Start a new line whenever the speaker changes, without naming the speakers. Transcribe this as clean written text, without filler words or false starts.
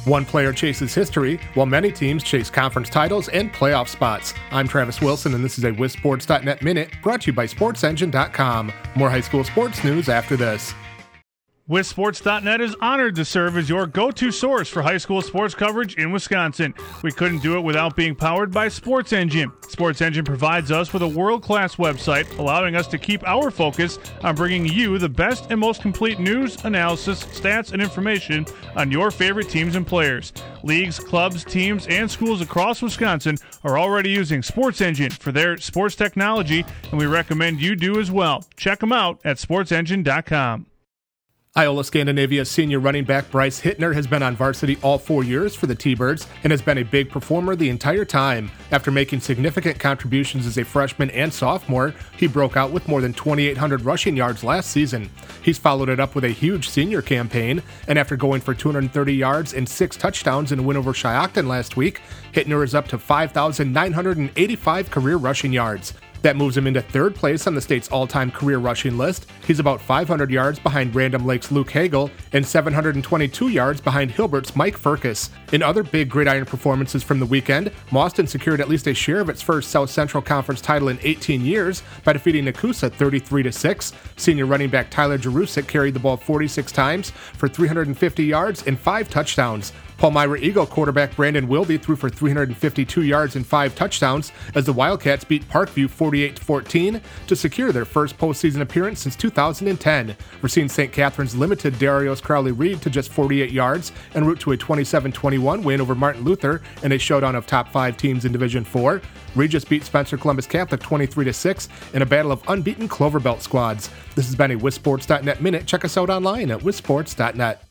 One player chases history, while many teams chase conference titles and playoff spots. I'm Travis Wilson, and this is a WisSports.net Minute brought to you by SportsEngine.com. More high school sports news after this.
WisSports.net is honored to serve as your go-to source for high school sports coverage in Wisconsin. We couldn't do it without being powered by Sports Engine. Sports Engine provides us with a world-class website, allowing us to keep our focus on bringing you the best and most complete news, analysis, stats, and information on your favorite teams and players. Leagues, clubs, teams, and schools across Wisconsin are already using Sports Engine for their sports technology, and we recommend you do as well. Check them out at SportsEngine.com.
Iola Scandinavia's senior running back Bryce Hittner has been on varsity all 4 years for the T-Birds and has been a big performer the entire time. After making significant contributions as a freshman and sophomore, he broke out with more than 2,800 rushing yards last season. He's followed it up with a huge senior campaign, and after going for 230 yards and 6 touchdowns in a win over Shiocton last week, Hittner is up to 5,985 career rushing yards. That moves him into third place on the state's all-time career rushing list. He's about 500 yards behind Random Lake's Luke Hagel and 722 yards behind Hilbert's Mike Furcus. In other big gridiron performances from the weekend, Mauston secured at least a share of its first South Central Conference title in 18 years by defeating Nakusa 33-6. Senior running back Tyler Jerusik carried the ball 46 times for 350 yards and 5 touchdowns. Palmyra Eagle quarterback Brandon Wilby threw for 352 yards and 5 touchdowns as the Wildcats beat Parkview 48-14 to secure their first postseason appearance since 2010. Racine St. Catherine's limited Darius Crowley-Reed to just 48 yards en route to a 27-21 win over Martin Luther in a showdown of top 5 teams in Division 4. Regis beat Spencer Columbus Catholic 23-6 in a battle of unbeaten Clover Belt squads. This has been a WisSports.net Minute. Check us out online at WisSports.net.